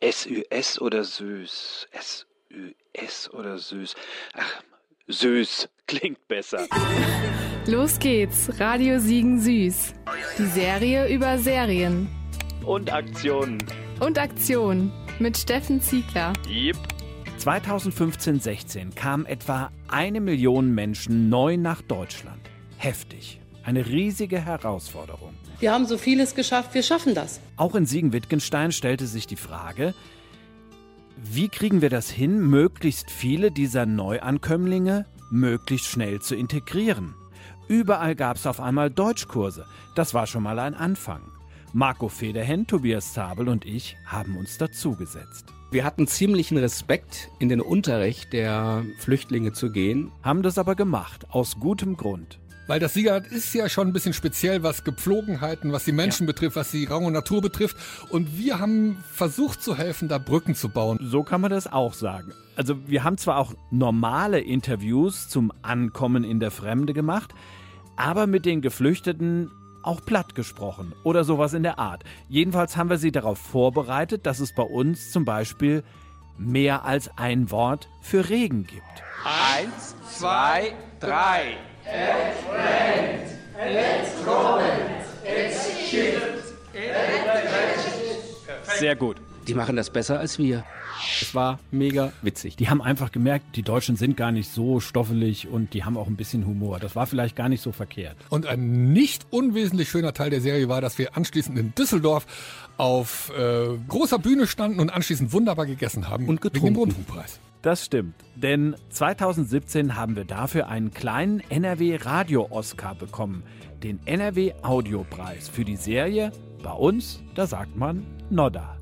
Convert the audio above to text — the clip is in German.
S-Ü-S oder süß? S-Ü-S oder süß? Ach, süß klingt besser. Los geht's, Radio Siegen Süß. Die Serie über Serien. Und Aktionen. Und Aktion mit Steffen Ziegler. Jep. 2015-16 kamen etwa 1 Million Menschen neu nach Deutschland. Heftig. Eine riesige Herausforderung. Wir haben so vieles geschafft, wir schaffen das. Auch in Siegen-Wittgenstein stellte sich die Frage, wie kriegen wir das hin, möglichst viele dieser Neuankömmlinge möglichst schnell zu integrieren? Überall gab es auf einmal Deutschkurse. Das war schon mal ein Anfang. Marco Federhen, Tobias Zabel und ich haben uns dazugesetzt. Wir hatten ziemlichen Respekt, in den Unterricht der Flüchtlinge zu gehen. Haben das aber gemacht, aus gutem Grund. Weil das Siegerland ist ja schon ein bisschen speziell, was Gepflogenheiten, was die Menschen betrifft, was die Raum und Natur betrifft. Und wir haben versucht zu helfen, da Brücken zu bauen. So kann man das auch sagen. Also wir haben zwar auch normale Interviews zum Ankommen in der Fremde gemacht, aber mit den Geflüchteten auch platt gesprochen oder sowas in der Art. Jedenfalls haben wir sie darauf vorbereitet, dass es bei uns zum Beispiel mehr als ein Wort für Regen gibt. 1, 2, 3. It's rained, it's cold, it's shifted, Sehr gut. Die machen das besser als wir. Es war mega witzig. Die haben einfach gemerkt, die Deutschen sind gar nicht so stoffelig und die haben auch ein bisschen Humor. Das war vielleicht gar nicht so verkehrt. Und ein nicht unwesentlich schöner Teil der Serie war, dass wir anschließend in Düsseldorf auf großer Bühne standen und anschließend wunderbar gegessen haben. Und getrunken. Wegen dem Rundfunkpreis. Das stimmt, denn 2017 haben wir dafür einen kleinen NRW-Radio-Oscar bekommen. Den NRW-Audiopreis für die Serie Bei uns, da sagt man Nodda.